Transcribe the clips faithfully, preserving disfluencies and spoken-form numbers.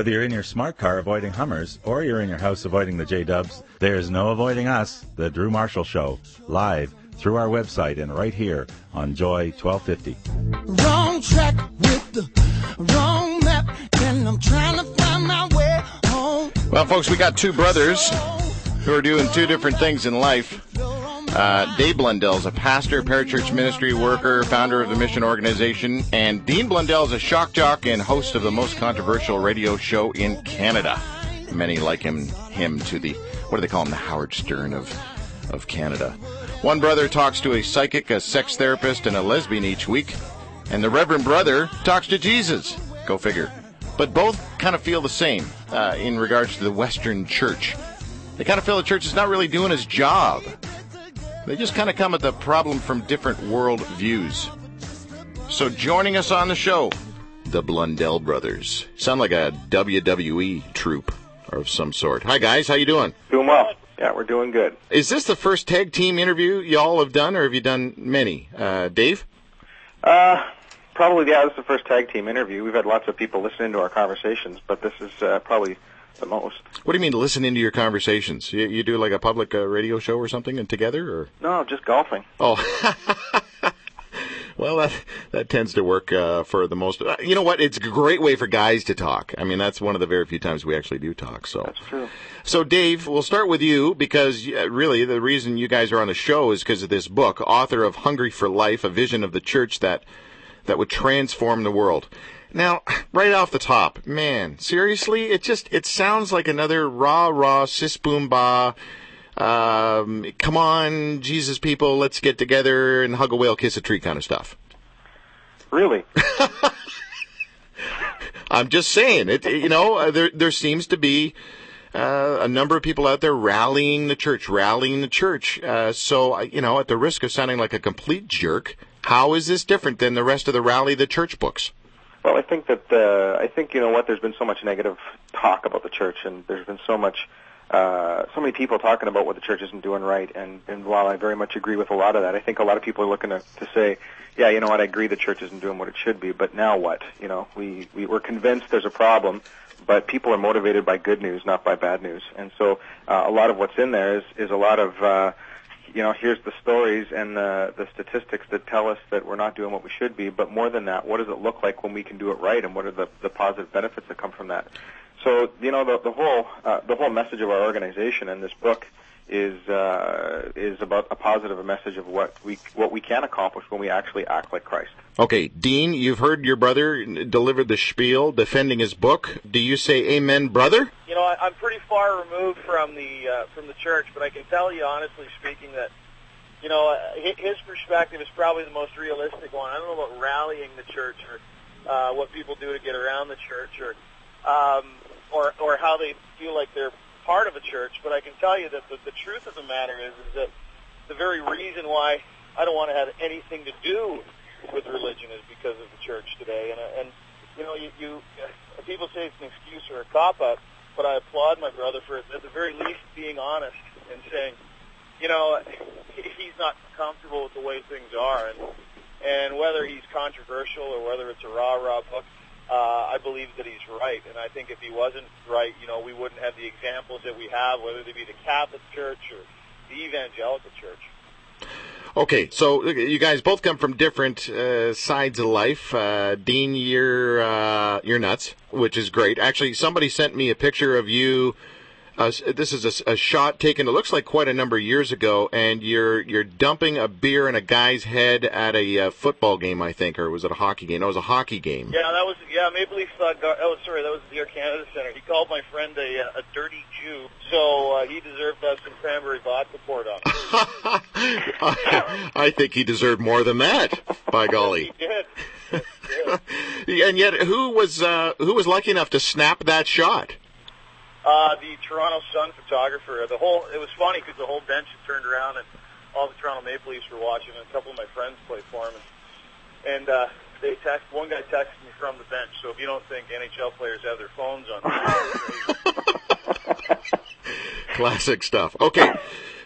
Whether you're in your smart car avoiding Hummers or you're in your house avoiding the J-Dubs, there's no avoiding us, The Drew Marshall Show, live through our website and right here on Joy twelve fifty. Wrong track with the wrong map, and I'm trying to find my way home. Well, folks, we got two brothers who are doing two different things in life. Uh, Dave Blundell is a pastor, parachurch ministry worker, founder of the Mission Organization, and Dean Blundell is a shock jock and host of the most controversial radio show in Canada. Many like him him to the, what do they call him, the Howard Stern of, of Canada. One brother talks to a psychic, a sex therapist, and a lesbian each week, and the Reverend brother talks to Jesus. Go figure. But both kind of feel the same uh, in regards to the Western church. They kind of feel the church is not really doing its job. They just kind of come at the problem from different world views. So joining us on the show, the Blundell brothers. Sound like a W W E troupe of some sort. Hi, guys. How you doing? Doing well. Yeah, we're doing good. Is this the first tag team interview y'all have done, or have you done many? Uh, Dave? Uh, probably, yeah, this is the first tag team interview. We've had lots of people listening to our conversations, but this is uh, probably the most. What do you mean listen into your conversations? You, you do like a public uh, radio show or something and together? Or No, just golfing. Oh, well, that that tends to work uh, for the most. Uh, you know what? It's a great way for guys to talk. I mean, that's one of the very few times we actually do talk. So That's true. So, Dave, we'll start with you because uh, really the reason you guys are on the show is because of this book, author of Hungry for Life, A Vision of the Church that that would transform the world. Now, right off the top, man, seriously, it just, it sounds like another rah, rah, sis, boom, bah, um, come on, Jesus people, let's get together and hug a whale, kiss a tree kind of stuff. Really? I'm just saying, it. you know, there there seems to be uh, a number of people out there rallying the church, rallying the church. Uh, so, you know, at the risk of sounding like a complete jerk, how is this different than the rest of the Rally the Church books? Well, I think that, uh, I think, you know what, there's been so much negative talk about the church, and there's been so much, uh, so many people talking about what the church isn't doing right, and, and while I very much agree with a lot of that, I think a lot of people are looking to, to say, yeah, you know what, I agree the church isn't doing what it should be, but now what? You know, we, we, we're convinced there's a problem, but people are motivated by good news, not by bad news, and so uh, a lot of what's in there is, is a lot of, uh, you know, here's the stories and the, the statistics that tell us that we're not doing what we should be, but more than that, what does it look like when we can do it right, and what are the, the positive benefits that come from that? So, you know, the, the whole uh, the whole message of our organization and this book is uh, is about a positive message of what we what we can accomplish when we actually act like Christ. Okay, Dean, you've heard your brother deliver the spiel defending his book. Do you say amen, brother? You know, I, I'm pretty far removed from the uh, from the church, but I can tell you, honestly speaking, that, you know, uh, his perspective is probably the most realistic one. I don't know about rallying the church or uh, what people do to get around the church or, um, or or how they feel like they're part of a church, but I can tell you that the, the truth of the matter is, is that the very reason why I don't want to have anything to do with religion is because of the church today. And, and you know, you, you uh, people say it's an excuse or a cop-out, but I applaud my brother for, at the very least, being honest and saying, you know, he's not comfortable with the way things are. And, and whether he's controversial or whether it's a rah-rah book, Uh, I believe that he's right, and I think if he wasn't right, you know, we wouldn't have the examples that we have, whether they be the Catholic Church or the Evangelical Church. Okay, so you guys both come from different uh, sides of life. Uh, Dean, you're uh, you're nuts, which is great. Actually, somebody sent me a picture of you. Uh, this is a, a shot taken, it looks like quite a number of years ago, and you're you're dumping a beer in a guy's head at a uh, football game, I think, or was it a hockey game? No, it was a hockey game. Yeah, that was, yeah, Maple Leaf, uh, Gar- oh, sorry, that was the Air Canada Center. He called my friend a, a dirty Jew, so uh, he deserved to have some cranberry vodka poured on him. I, I think he deserved more than that, by golly. He did. He did. And yet, who was uh, who was lucky enough to snap that shot? Uh, the Toronto Sun photographer. The whole it was funny because the whole bench had turned around and all the Toronto Maple Leafs were watching, and a couple of my friends played for him. And, and uh, they text one guy texted me from the bench. So if you don't think N H L players have their phones on, classic stuff. Okay,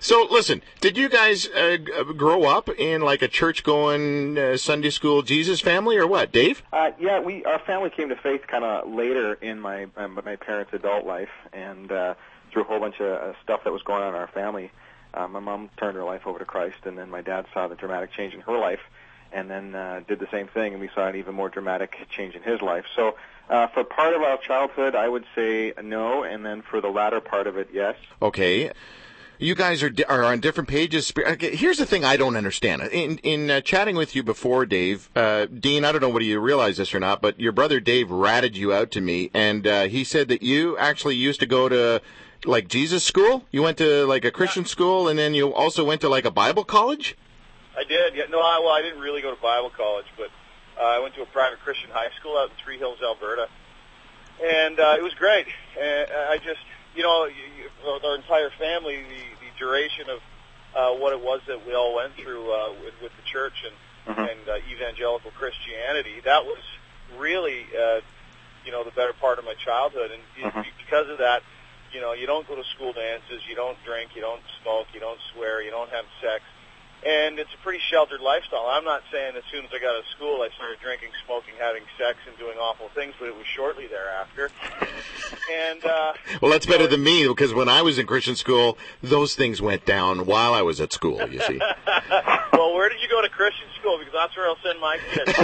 So, listen, did you guys uh, grow up in like a church-going uh, Sunday school Jesus family, or what, Dave? Uh, yeah, we our family came to faith kind of later in my uh, my parents' adult life, and uh, through a whole bunch of uh, stuff that was going on in our family. Uh, my mom turned her life over to Christ, and then my dad saw the dramatic change in her life, and then uh, did the same thing, and we saw an even more dramatic change in his life. So uh, for part of our childhood, I would say no, and then for the latter part of it, yes. Okay. You guys are di- are on different pages. Okay, here's the thing I don't understand. In in uh, chatting with you before, Dave, uh, Dean, I don't know whether you realize this or not, but your brother Dave ratted you out to me, and uh, he said that you actually used to go to like Jesus school. You went to like a Christian school, and then you also went to like a Bible college. I did. Yeah, no, I, well, I didn't really go to Bible college, but uh, I went to a private Christian high school out in Three Hills, Alberta, and uh, it was great. And I just. You know, you, you, our entire family, the, the duration of uh, what it was that we all went through uh, with, with the church and, mm-hmm. and uh, evangelical Christianity, that was really, uh, you know, the better part of my childhood. And mm-hmm. because of that, you know, you don't go to school dances, you don't drink, you don't smoke, you don't swear, you don't have sex. And it's a pretty sheltered lifestyle. I'm not saying as soon as I got out of school I started drinking, smoking, having sex, and doing awful things, but it was shortly thereafter. And uh, well, that's better than me, because when I was in Christian school, those things went down while I was at school, you see. Well, where did you go to Christian school? Because that's where I'll send my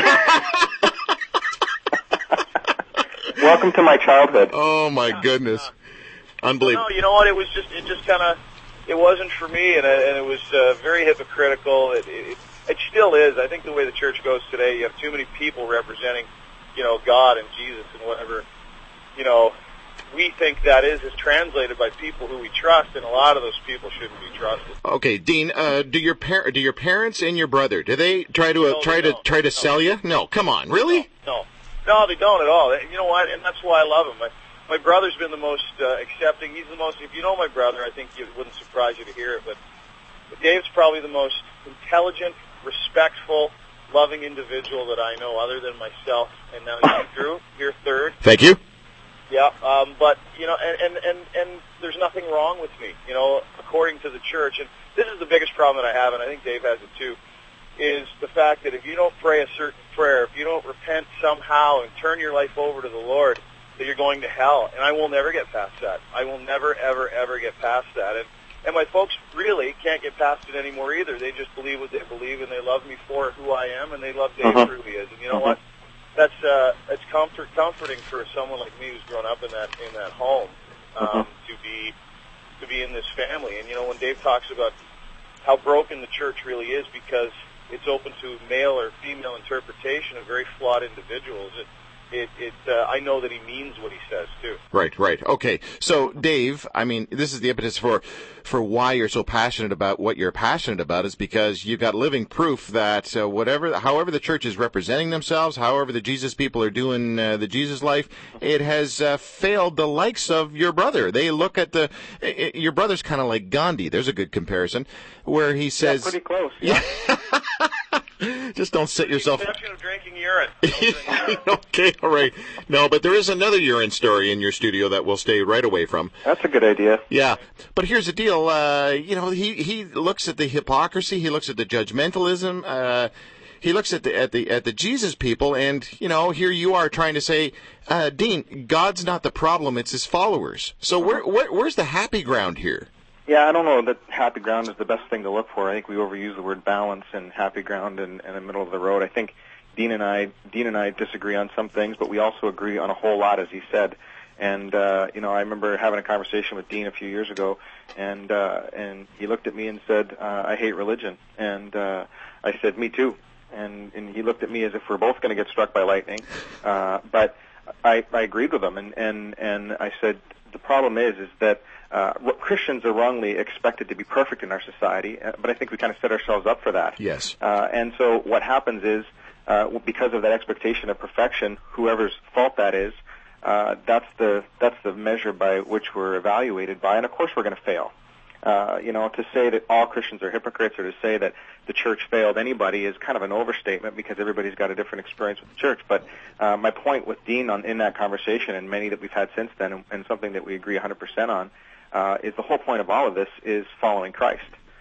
kids. Welcome to my childhood. Oh, my goodness. Unbelievable. No, you know what? It was just, it just kind of... It wasn't for me, and, and it was uh, very hypocritical. It, it, it still is. I think the way the church goes today, you have too many people representing, you know, God and Jesus and whatever, you know, we think that is is translated by people who we trust, and a lot of those people shouldn't be trusted. Okay, Dean, uh, do your par- do your parents and your brother, do they try to uh, no, try to don't. try to no. sell you? No, come on, really? No, no, no, they don't at all. You know what? And that's why I love them. I, My brother's been the most uh, accepting. He's the most, if you know my brother, I think it wouldn't surprise you to hear it, but, but Dave's probably the most intelligent, respectful, loving individual that I know other than myself. And now you, Drew, you're third. Thank you. Yeah, um, but, you know, and, and, and, and there's nothing wrong with me, you know, according to the church. And this is the biggest problem that I have, and I think Dave has it too, is the fact that if you don't pray a certain prayer, if you don't repent somehow and turn your life over to the Lord, that you're going to hell, and I will never get past that. I will never, ever, ever get past that. And and my folks really can't get past it anymore either. They just believe what they believe, and they love me for who I am, and they love Dave uh-huh. for who he is. And you know uh-huh. what? That's uh, it's comfort, comforting for someone like me who's grown up in that in that home um, uh-huh. to be to be in this family. And you know, when Dave talks about how broken the church really is because it's open to male or female interpretation of very flawed individuals. It, It, it, uh, I know that he means what he says, too. Right, right. Okay. So, Dave, I mean, this is the impetus for, for why you're so passionate about what you're passionate about is because you've got living proof that uh, whatever, however the church is representing themselves, however the Jesus people are doing uh, the Jesus life, it has uh, failed the likes of your brother. They look at the, it, your brother's kind of like Gandhi. There's a good comparison where he says. Yeah, pretty close. Yeah. Just don't sit yourself. The exception of drinking urine. Okay, all right. No, but there is another urine story in your studio that we'll stay right away from. That's a good idea. Yeah, but here's the deal. Uh, you know, he he looks at the hypocrisy. He looks at the judgmentalism. Uh, he looks at the at the at the Jesus people, and you know, here you are trying to say, uh, Dean, God's not the problem; it's His followers. So where, where where's the happy ground here? Yeah, I don't know that happy ground is the best thing to look for. I think we overuse the word balance and happy ground and, and the middle of the road. I think Dean and I, Dean and I disagree on some things, but we also agree on a whole lot, as he said. And uh, you know, I remember having a conversation with Dean a few years ago, and uh, and he looked at me and said, uh, "I hate religion," and uh, I said, "Me too." And and he looked at me as if we're both going to get struck by lightning. Uh, but I, I agreed with him, and and and I said, the problem is is that. Uh, Christians are wrongly expected to be perfect in our society, uh, but I think we kind of set ourselves up for that. Yes. Uh, and so what happens is, uh, because of that expectation of perfection, whoever's fault that is, uh, that's the that's the measure by which we're evaluated by, and of course we're going to fail. Uh, you know, to say that all Christians are hypocrites or to say that the church failed anybody is kind of an overstatement because everybody's got a different experience with the church. But uh, my point with Dean on in that conversation and many that we've had since then, and, and something that we agree one hundred percent on, uh, is the whole point of all of this is following Christ.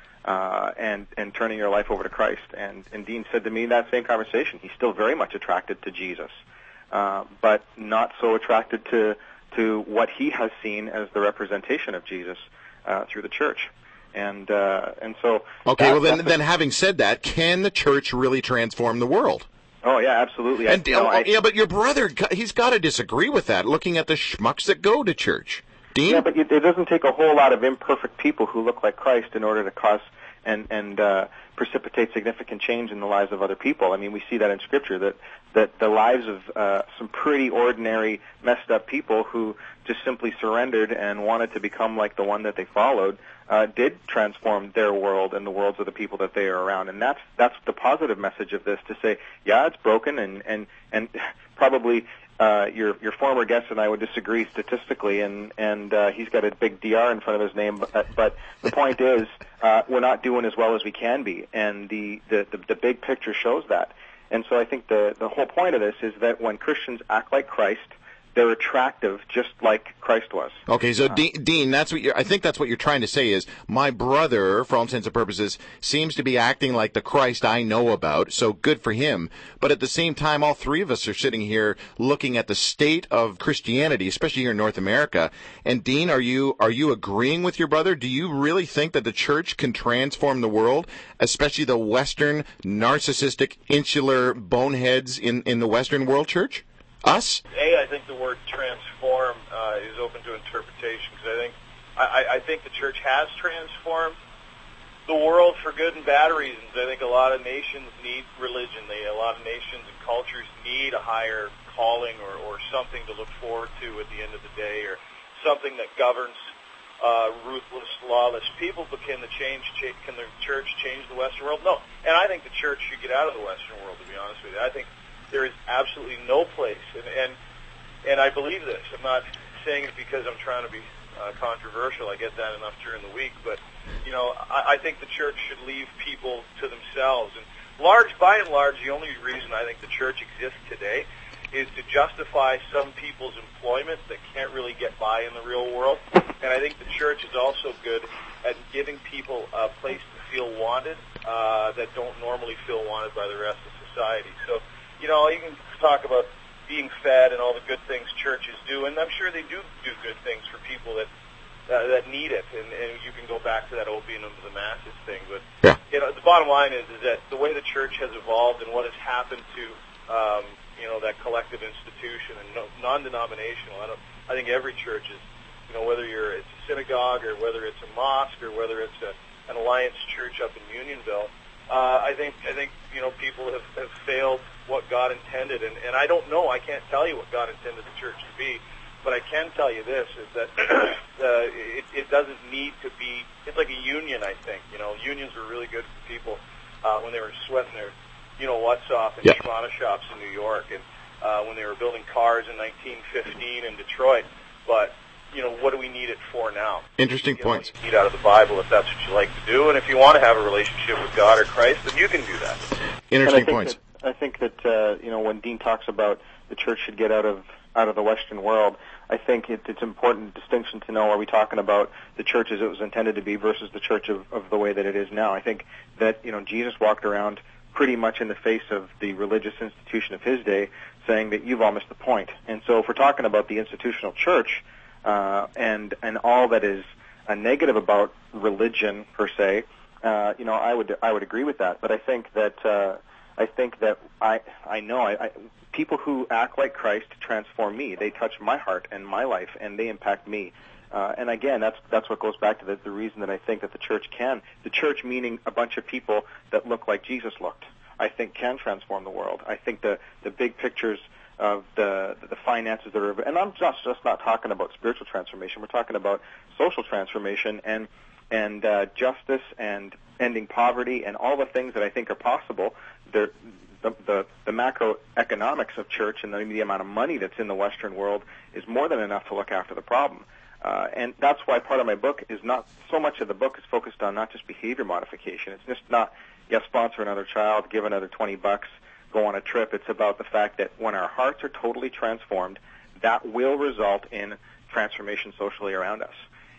Uh, and, and turning your life over to Christ. And, and Dean said to me in that same conversation, he's still very much attracted to Jesus, uh, but not so attracted to, to what he has seen as the representation of Jesus uh, through the church. And, uh, and so... Okay, that, well then, the, then having said that, can the church really transform the world? Oh, yeah, absolutely. And, I, you know, oh, I, yeah, but your brother, he's got to disagree with that, looking at the schmucks that go to church. Dean? Yeah, but it, it doesn't take a whole lot of imperfect people who look like Christ in order to cause and and uh, precipitate significant change in the lives of other people. I mean, we see that in Scripture, that that the lives of uh, some pretty ordinary, messed up people who just simply surrendered and wanted to become like the one that they followed uh, did transform their world and the worlds of the people that they are around. And that's that's the positive message of this, to say, yeah, it's broken, and and and probably. Uh, your your former guest and I would disagree statistically, and and uh, he's got a big D R in front of his name. But, but the point is, uh, we're not doing as well as we can be, and the, the, the, the big picture shows that. And so I think the the whole point of this is that when Christians act like Christ, they're attractive, just like Christ was. Okay, so uh, Dean, Dean, that's what you're, I think that's what you're trying to say is, my brother, for all intents and purposes, seems to be acting like the Christ I know about, so good for him. But at the same time, all three of us are sitting here looking at the state of Christianity, especially here in North America. And Dean, are you are you agreeing with your brother? Do you really think that the church can transform the world, especially the Western, narcissistic, insular boneheads in, in the Western world church? Us? A, I think the word transform uh, is open to interpretation, because I think I, I think the church has transformed the world for good and bad reasons. I think a lot of nations need religion. They, a lot of nations and cultures need a higher calling or, or something to look forward to at the end of the day, or something that governs uh, ruthless, lawless people. But can the change? Can the church change the Western world? No. And I think the church should get out of the Western world, to be honest with you. I think there is absolutely no place, and, and and I believe this. I'm not saying it because I'm trying to be uh, controversial. I get that enough during the week, but you know, I, I think the church should leave people to themselves. And large, by and large, the only reason I think the church exists today is to justify some people's employment that can't really get by in the real world. And I think the church is also good at giving people a place to feel wanted uh, that don't normally feel wanted by the rest of society. So, you know, you can talk about being fed and all the good things churches do, and I'm sure they do do good things for people that uh, that need it, and, and you can go back to that opium of the masses thing. But yeah. you know, the bottom line is is that the way the church has evolved and what has happened to um, you know, that collective institution and no, non-denominational. I don't. I think every church is, you know, whether you're it's a synagogue or whether it's a mosque or whether it's a, an Alliance church up in Unionville. Uh, I think I think you know people have, have failed what God intended, and, and I don't know. I can't tell you what God intended the church to be, but I can tell you this: is that uh, it, it doesn't need to be. It's like a union. I think you know unions were really good for people uh, when they were sweating their you know what's off in yeah. Shimano shops in New York, and uh, when they were building cars in nineteen fifteen in Detroit. But you know, what do we need it for now? Interesting you points. Know, you need out of the Bible if that's what you like to do, and if you want to have a relationship with God or Christ, then you can do that. Interesting points. That, I think that uh, you know when Dean talks about the church should get out of out of the Western world, I think it, it's an important distinction to know: are we talking about the church as it was intended to be versus the church of, of the way that it is now? I think that you know Jesus walked around pretty much in the face of the religious institution of his day, saying that you've all missed the point. And so, if we're talking about the institutional church uh, and and all that is a negative about religion per se, uh, you know, I would I would agree with that. But I think that. Uh, I think that I I know I, I people who act like Christ transform me. They touch my heart and my life, and they impact me. Uh, and again, that's that's what goes back to the, the reason that I think that the church can. The church, meaning a bunch of people that look like Jesus looked, I think can transform the world. I think the the big pictures of the the finances that are, and I'm just just not talking about spiritual transformation. We're talking about social transformation and and uh, justice and ending poverty and all the things that I think are possible. The, the, the macroeconomics of church and the, the amount of money that's in the Western world is more than enough to look after the problem. Uh, and that's why part of my book is not, so much of the book is focused on not just behavior modification. It's just not, yeah, sponsor another child, give another twenty bucks, go on a trip. It's about the fact that when our hearts are totally transformed, that will result in transformation socially around us.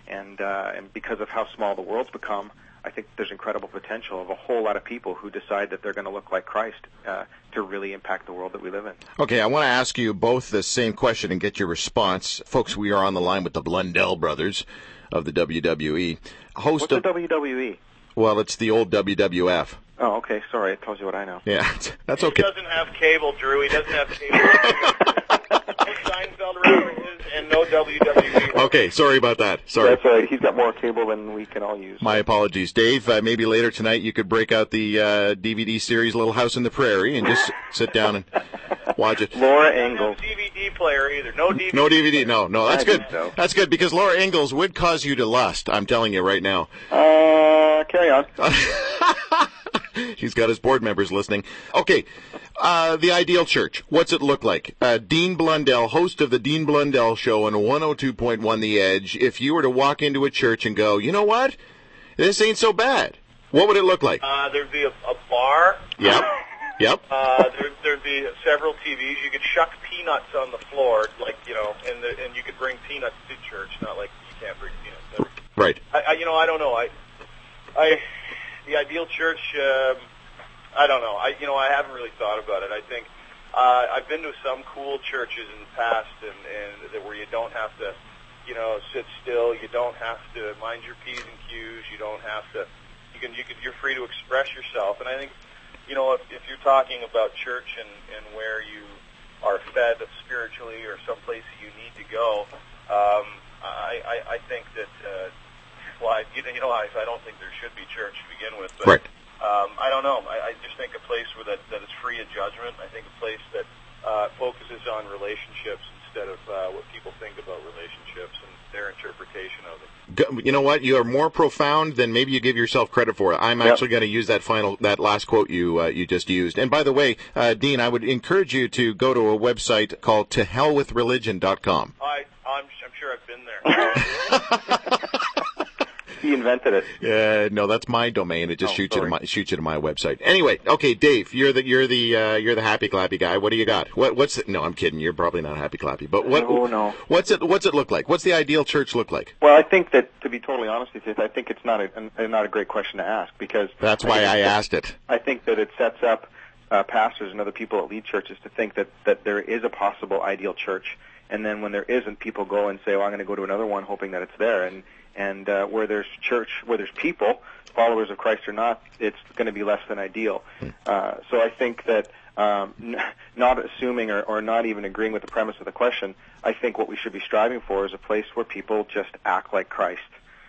And uh, and because of how small the world's become, I think there's incredible potential of a whole lot of people who decide that they're going to look like Christ uh, to really impact the world that we live in. Okay, I want to ask you both the same question and get your response. Folks, we are on the line with the Blundell brothers of the W W E. Host What's of, the W W E? Well, it's the old W W F. Oh, okay. Sorry, it tells you what I know. Yeah, that's okay. He doesn't have cable, Drew. He doesn't have cable. No Seinfeld references and no W W E. Okay, sorry about that. Sorry. That's all right. He's got more cable than we can all use. My apologies. Dave, uh, maybe later tonight you could break out the uh, D V D series Little House on the Prairie and just sit down and watch it. Laura Doesn't Ingalls. have a D V D player either. No D V D. No D V D. No, no. That's I good. think so. That's good because Laura Ingalls would cause you to lust. I'm telling you right now. Uh, carry on. He's got his board members listening. Okay, uh, the ideal church. What's it look like? Uh, Dean Blundell, host of the Dean Blundell Show on one oh two point one The Edge. If you were to walk into a church and go, you know what? This ain't so bad. What would it look like? Uh, there'd be a, a bar. Yep. Yep. Uh, there, there'd be several T Vs. You could shuck peanuts on the floor, like, you know, and the, and you could bring peanuts to church. Not like you can't bring peanuts. Right. I, I, you know, I don't know. I, I, the ideal church. Um, I don't know. I, you know, I haven't really thought about it. I think uh, I've been to some cool churches in the past, and, and that where you don't have to, you know, sit still. You don't have to mind your P's and Q's. You don't have to. You can. You can. You're free to express yourself. And I think, you know, if, if you're talking about church and, and where you are fed spiritually or someplace you need to go, um, I, I, I think that. Uh, well, I, you know, you know, I, I don't think there should be church to begin with. But, Right. Um, I don't know. I, I just think a place where that, that is free of judgment. I think a place that uh, focuses on relationships instead of uh, what people think about relationships and their interpretation of it. You know what? You are more profound than maybe you give yourself credit for. I'm Yep. actually going to use that final, that last quote you uh, you just used. And by the way, uh, Dean, I would encourage you to go to a website called to hell with religion dot com. I, I'm, I'm sure I've been there. He invented it. Uh, no, that's my domain. It just Oh, shoots you to sorry. my shoots you to my website. Anyway, okay, Dave, you're the you're the uh, you're the happy clappy guy. What do you got? What what's the, no? I'm kidding. You're probably not happy clappy. But what? No, no. What's it What's it look like? What's the ideal church look like? Well, I think that, to be totally honest with you, I think it's not a, a not a great question to ask because That's why think I it's- asked it. I think that it sets up uh, pastors and other people that lead churches to think that, that there is a possible ideal church, and then when there isn't, people go and say, "Well, I'm going to go to another one, hoping that it's there." And and uh, where there's church, where there's people, followers of Christ or not, it's going to be less than ideal. Uh, so I think that um, n- not assuming or, or not even agreeing with the premise of the question, I think what we should be striving for is a place where people just act like Christ.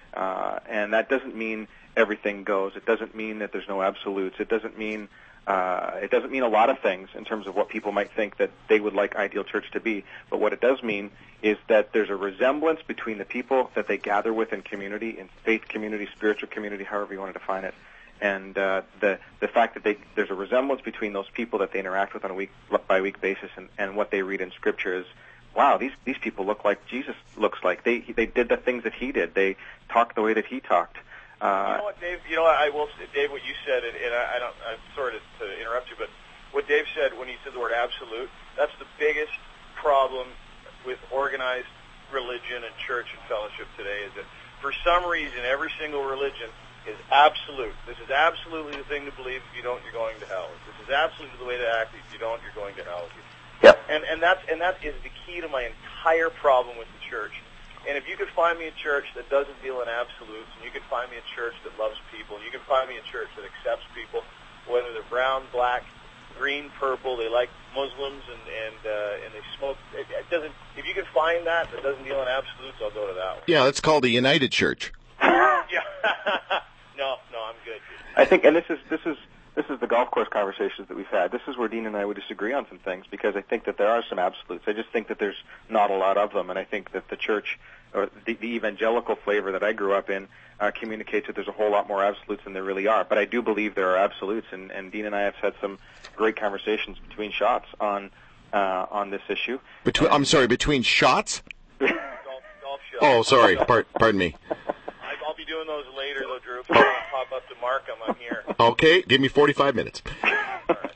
Uh, and that doesn't mean everything goes. It doesn't mean that there's no absolutes. It doesn't mean uh, it doesn't mean a lot of things in terms of what people might think that they would like ideal church to be. But what it does mean is that there's a resemblance between the people that they gather with in community, in faith community, spiritual community, however you want to define it, and uh, the the fact that they, there's a resemblance between those people that they interact with on a week by week basis and, and what they read in Scripture is, wow, these these people look like Jesus looks like. They they did the things that he did. They talked the way that he talked. You Uh, know what, Dave? You know, I will say, Dave, what you said, and, and I, I don't, I'm sorry to, to interrupt you, but what Dave said when he said the word absolute, that's the biggest problem with organized religion and church and fellowship today is that for some reason every single religion is absolute. This is absolutely the thing to believe. If you don't, you're going to hell. This is absolutely the way to act. If you don't, you're going to hell. Yep. And and that's and that is the key to my entire problem with the church. And if you could find me a church that doesn't deal in absolutes, and you could find me a church that loves people, and you can find me a church that accepts people, whether they're brown, black, green, purple, they like Muslims, and and uh, and they smoke. It, it doesn't. If you can find that that doesn't deal in absolutes, I'll go to that one. Yeah, that's called the United Church. Yeah. no, no, I'm good. I think, and this is this is this is the golf course conversations that we've had. This is where Dean and I would disagree on some things because I think that there are some absolutes. I just think that there's not a lot of them, and I think that the church or the, the evangelical flavor that I grew up in uh, communicates that there's a whole lot more absolutes than there really are. But I do believe there are absolutes, and, and Dean and I have had some great conversations between shots on uh, on this issue. Between, I'm sorry, between shots? Golf, golf show. Oh, sorry. Part, pardon me. I, I'll be doing those later, though, Drew. If you want to pop up to Markham, I'm here. Okay, give me forty-five minutes. All right.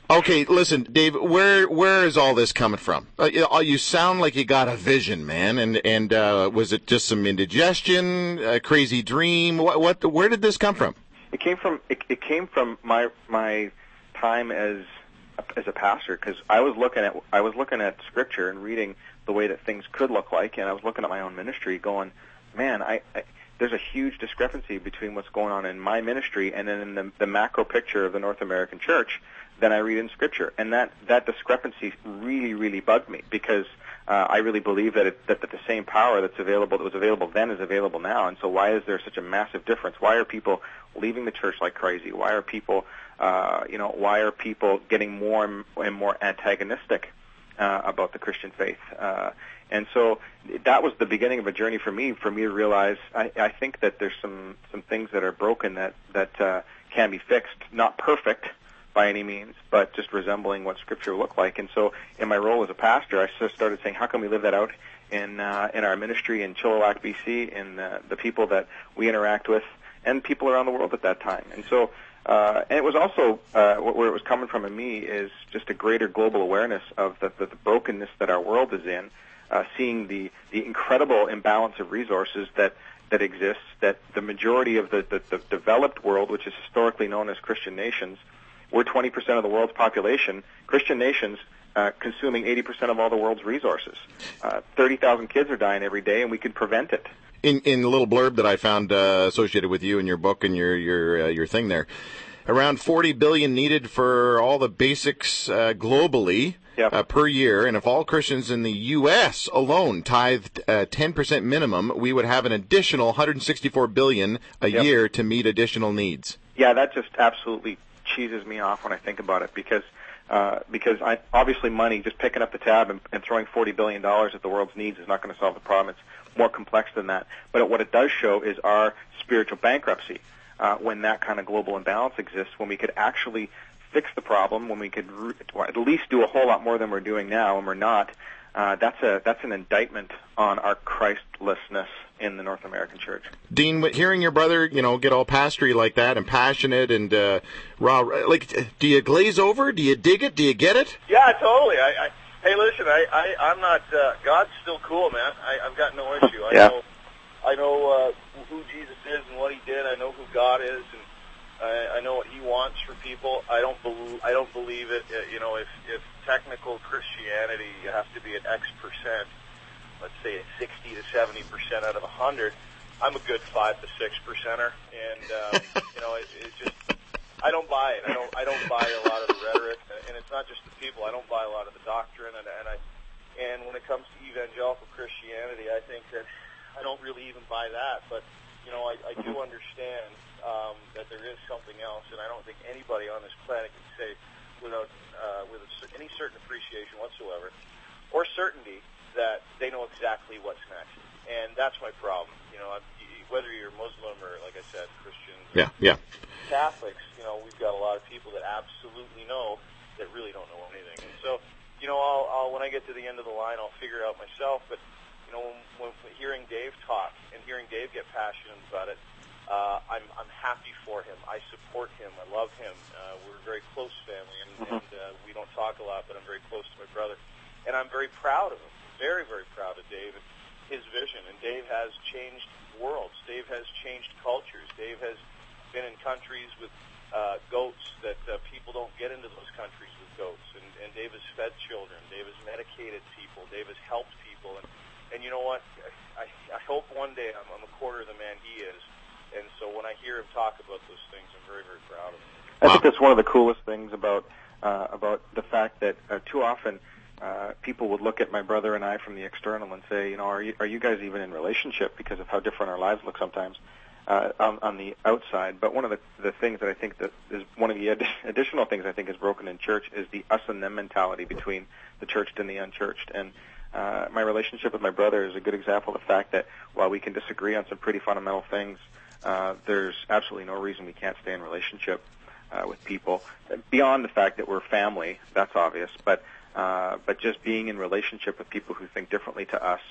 Okay, listen, Dave. Where where is all this coming from? Uh, you, you sound like you got a vision, man. And and uh, was it just some indigestion, a crazy dream? What what? Where did this come from? It came from it, it came from my my time as as a pastor, because I was looking at I was looking at Scripture and reading the way that things could look like, and I was looking at my own ministry, going, man, I. I there's a huge discrepancy between what's going on in my ministry and then in the, the macro picture of the North American church than I read in Scripture. And that, that discrepancy really, really bugged me, because uh, I really believe that, it, that, that the same power that's available, that was available then, is available now. And so why is there such a massive difference? Why are people leaving the church like crazy? Why are people, uh, you know, why are people getting more and more antagonistic uh, about the Christian faith? Uh, And so that was the beginning of a journey for me, for me to realize I, I think that there's some, some things that are broken that, that uh, can be fixed, not perfect by any means, but just resembling what Scripture looked like. And so in my role as a pastor, I just started saying, how can we live that out in uh, in our ministry in Chilliwack, B C, in uh, the people that we interact with, and people around the world at that time. And so uh, and it was also, uh, where it was coming from in me is just a greater global awareness of the, the, the brokenness that our world is in. Uh, seeing the, the incredible imbalance of resources that, that exists, that the majority of the, the, the developed world, which is historically known as Christian nations, we're twenty percent of the world's population, Christian nations uh, consuming eighty percent of all the world's resources. Uh, thirty thousand kids are dying every day, and we could prevent it. In, in a little blurb that I found uh, associated with you in your book and your, your, uh, your thing there, around forty billion dollars needed for all the basics uh, globally. Yep. Uh, per year, and if all Christians in the U S alone tithed uh, ten percent minimum, we would have an additional one hundred sixty-four billion dollars a yep. year to meet additional needs. Yeah, that just absolutely cheeses me off when I think about it, because uh, because I, obviously money, just picking up the tab and, and throwing forty billion dollars at the world's needs is not going to solve the problem. It's more complex than that. But what it does show is our spiritual bankruptcy uh, when that kind of global imbalance exists, when we could actually fix the problem, when we could re- at least do a whole lot more than we're doing now, and we're not. Uh, that's a that's an indictment on our Christlessness in the North American church. Dean, hearing your brother, you know, get all pastory like that and passionate and uh, raw, like, do you glaze over? Do you dig it? Do you get it? Yeah, totally. I, I hey, listen, I, I I'm not. Uh, God's still cool, man. I, I've got no issue. I yeah. know I know uh, who Jesus is and what He did. I know who God is, and I, I know what He wants for people. I don't believe I don't believe it. Uh, you know, if if technical Christianity, you have to be at X percent. Let's say at sixty to seventy percent out of a hundred. I'm a good five to six percenter, and um, you know, it, it just I don't buy it. I don't I don't buy a lot of the rhetoric, and it's not just the people. I don't buy a lot of the doctrine, and, and I and when it comes to evangelical Christianity, I think that I don't really even buy that. But you know, I, I do understand um, that there is something else, and I don't think anybody on this planet can say without uh, with any certain appreciation whatsoever or certainty that they know exactly what's next. And that's my problem. You know, whether you're Muslim or, like I said, Christians, yeah, yeah, Catholics, you know, we've got a lot of people that absolutely know that really don't know anything. And so, you know, I'll, I'll when I get to the end of the line, I'll figure it out myself. But, you know, when, when hearing Dave talk and hearing Dave get passionate about it, uh, I'm, I'm happy for him. I support him. I love him. Uh, we're a very close family, and, mm-hmm. and uh, we don't talk a lot, but I'm very close to my brother. And I'm very proud of him. Very, very proud of Dave and his vision. And Dave has changed worlds. Dave has changed cultures. Dave has been in countries with uh, goats that uh, people don't get into those countries with goats. And, and Dave has fed children. Dave has medicated people. Dave has helped people. And, and you know what? I, I hope one day I'm, I'm a quarter of the man he is. And so when I hear him talk about those things, I'm very, very proud of him. I think that's one of the coolest things about uh, about the fact that uh, too often Uh, people would look at my brother and I from the external and say, you know, are you, are you guys even in relationship because of how different our lives look sometimes uh, on, on the outside. But one of the, the things that I think that is one of the ad- additional things I think is broken in church is the us and them mentality between the churched and the unchurched. And uh, my relationship with my brother is a good example of the fact that while we can disagree on some pretty fundamental things, uh, there's absolutely no reason we can't stay in relationship uh, with people. Beyond the fact that we're family, that's obvious, but Uh, but just being in relationship with people who think differently to us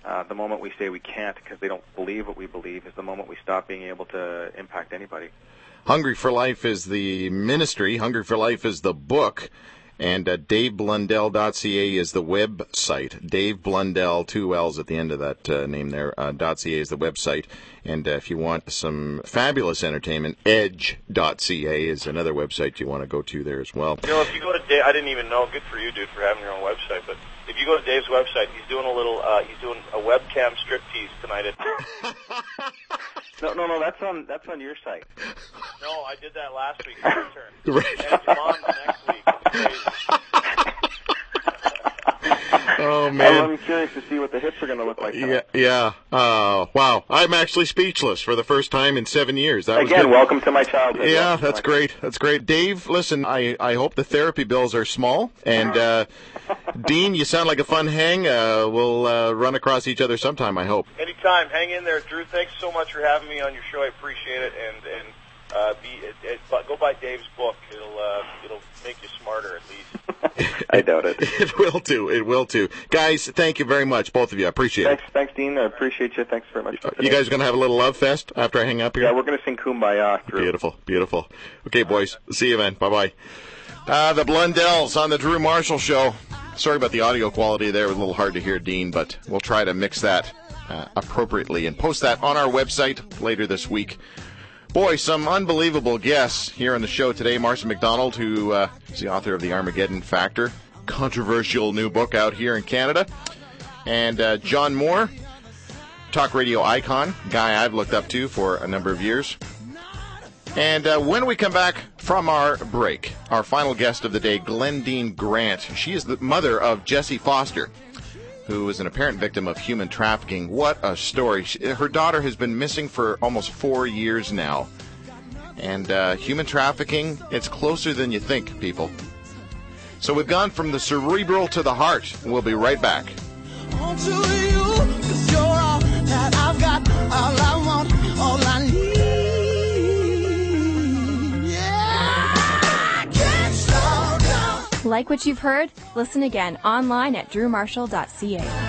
Uh, the moment we say we can't because they don't believe what we believe is the moment we stop being able to impact anybody. Hungry for Life is the ministry. Hungry for Life is the book. And uh, Dave Blundell dot c a is the website. Dave Blundell, two L's at the end of that uh, name there, uh, .ca is the website. And uh, if you want some fabulous entertainment, edge dot c a is another website you want to go to there as well. You know, if you go to Dave, I didn't even know, good for you, dude, for having your own website, but if you go to Dave's website, he's doing a little, uh, he's doing a webcam striptease tonight. At no, no, no, that's on that's on your site. No, I did that last week. It's your turn. Right. And it's on next week. It's crazy. Oh, man. I'm curious to see what the hits are going to look like. Yeah, yeah. Uh, wow. I'm actually speechless for the first time in seven years. That was Again, good. welcome to my childhood. Yeah, Welcome that's to my great. That's great. Dave, listen, I, I hope the therapy bills are small. And, uh, Dean, you sound like a fun hang. Uh, we'll uh, run across each other sometime, I hope. Anytime. Hang in there. Drew, thanks so much for having me on your show. I appreciate it. And, and uh, be, it, it, but go buy Dave's book. It'll, uh, it'll make you smarter at least. I doubt it. It will too. It will too. Guys, thank you very much, both of you. I appreciate Thanks, it. thanks, Dean. I appreciate you. Thanks very much. For You guys are going to have a little love fest after I hang up here? Yeah, we're going to sing Kumbaya, Drew. Beautiful, beautiful. Okay, boys. See you, man. Bye-bye. Uh, the Blundells on the Drew Marshall Show. Sorry about the audio quality there. It was a little hard to hear Dean, but we'll try to mix that uh, appropriately and post that on our website later this week. Boy, some unbelievable guests here on the show today. Marcia McDonald, who uh, is the author of The Armageddon Factor, controversial new book out here in Canada. And uh, John Moore, talk radio icon, guy I've looked up to for a number of years. And uh, when we come back from our break, our final guest of the day, Glendine Grant. She is the mother of Jesse Foster, who is an apparent victim of human trafficking. What a story. She, her daughter has been missing for almost four years now. And uh, human trafficking, it's closer than you think, people. So we've gone from the cerebral to the heart. We'll be right back. On to you, 'cause you're all that I've got, all I want, all I need. Yeah, I can't slow down. Like what you've heard? Listen again online at drew marshall dot c a.